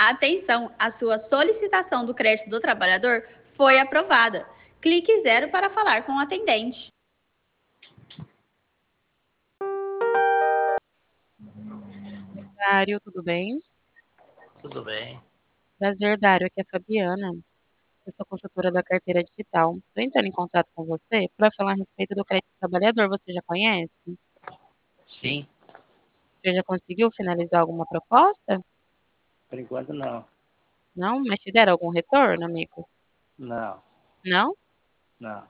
Atenção, a sua solicitação do crédito do trabalhador foi aprovada. Clique zero para falar com o atendente. Dário, tudo bem? Tudo bem? Prazer, Dário. Aqui é a Fabiana. Eu sou consultora da carteira digital. Estou entrando em contato com você para falar a respeito do crédito trabalhador. Você já conhece? Sim, Você já conseguiu finalizar alguma proposta? por enquanto não. Não? Mas te deram algum retorno, amigo? Não, Não? não.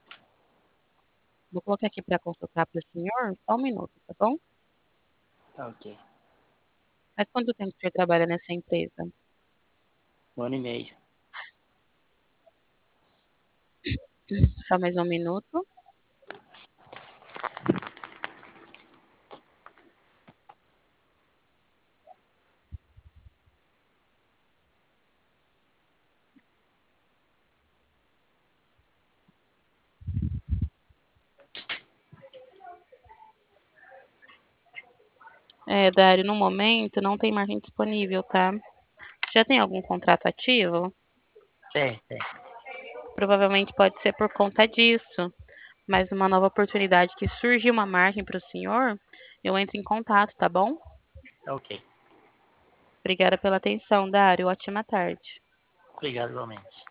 Vou colocar aqui para consultar para o senhor. Só um minuto, tá bom? Tá ok. Faz quanto tempo que você trabalha nessa empresa? 1 ano e meio. Só mais um minuto. Dário, no momento não tem margem disponível, tá? Já tem algum contrato ativo? Tem. Provavelmente pode ser por conta disso. Mas uma nova oportunidade que surgiu uma margem para o senhor, eu entro em contato, tá bom? Tá ok. Obrigada pela atenção, Dário. Ótima tarde. Obrigado igualmente.